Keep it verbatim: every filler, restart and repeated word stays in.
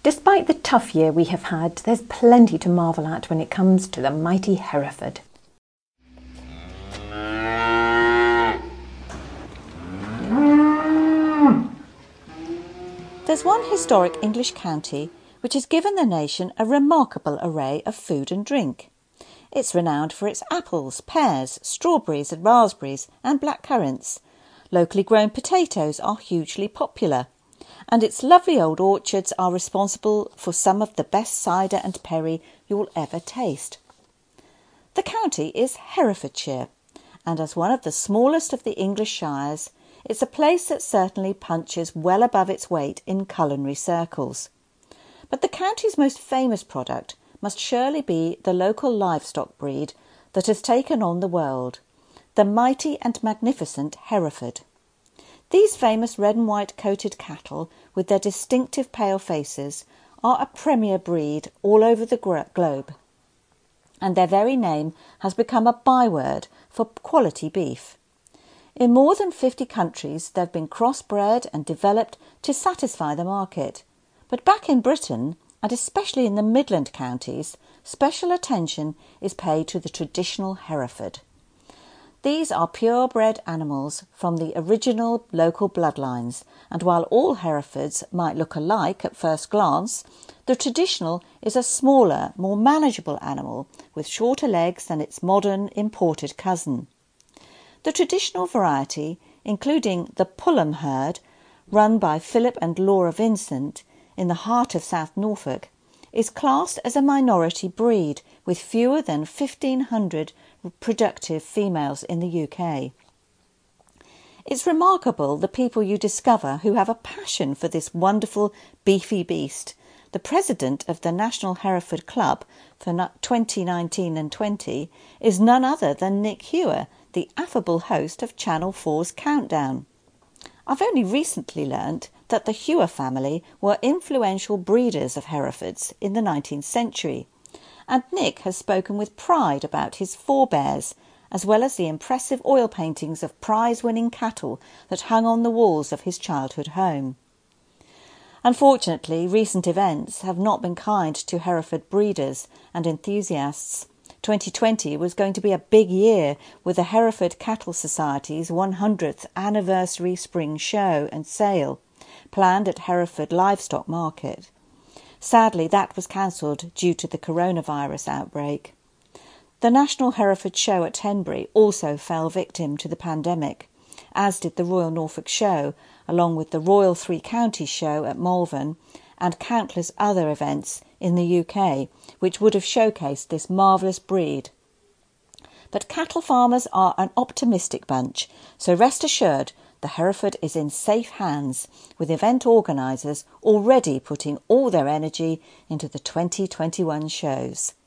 Despite the tough year we have had, there's plenty to marvel at when it comes to the mighty Hereford. There's one historic English county which has given the nation a remarkable array of food and drink. It's renowned for its apples, pears, strawberries and raspberries and black currants. Locally grown potatoes are hugely popular, and its lovely old orchards are responsible for some of the best cider and perry you'll ever taste. The county is Herefordshire, and as one of the smallest of the English shires, it's a place that certainly punches well above its weight in culinary circles. But the county's most famous product must surely be the local livestock breed that has taken on the world, the mighty and magnificent Hereford. These famous red and white coated cattle, with their distinctive pale faces, are a premier breed all over the globe, and their very name has become a byword for quality beef. In more than fifty countries they've been crossbred and developed to satisfy the market. But back in Britain, and especially in the Midland counties, special attention is paid to the traditional Hereford. These are purebred animals from the original local bloodlines, and while all Herefords might look alike at first glance, the traditional is a smaller, more manageable animal with shorter legs than its modern imported cousin. The traditional variety, including the Pulham herd, run by Philip and Laura Vincent in the heart of South Norfolk, is classed as a minority breed with fewer than fifteen hundred productive females in the U K. It's remarkable the people you discover who have a passion for this wonderful beefy beast. The president of the National Hereford Club for twenty nineteen and twenty is none other than Nick Hewer, the affable host of Channel four's Countdown. I've only recently learnt that the Hewer family were influential breeders of Herefords in the nineteenth century, and Nick has spoken with pride about his forebears, as well as the impressive oil paintings of prize-winning cattle that hung on the walls of his childhood home. Unfortunately, recent events have not been kind to Hereford breeders and enthusiasts. twenty twenty was going to be a big year with the Hereford Cattle Society's one hundredth anniversary spring show and sale, planned at Hereford Livestock Market. Sadly, that was cancelled due to the coronavirus outbreak. The National Hereford Show at Henbury also fell victim to the pandemic, as did the Royal Norfolk Show, along with the Royal Three Counties Show at Malvern and countless other events in the U K, which would have showcased this marvellous breed. But cattle farmers are an optimistic bunch, so rest assured the Hereford is in safe hands, with event organisers already putting all their energy into the twenty twenty-one shows.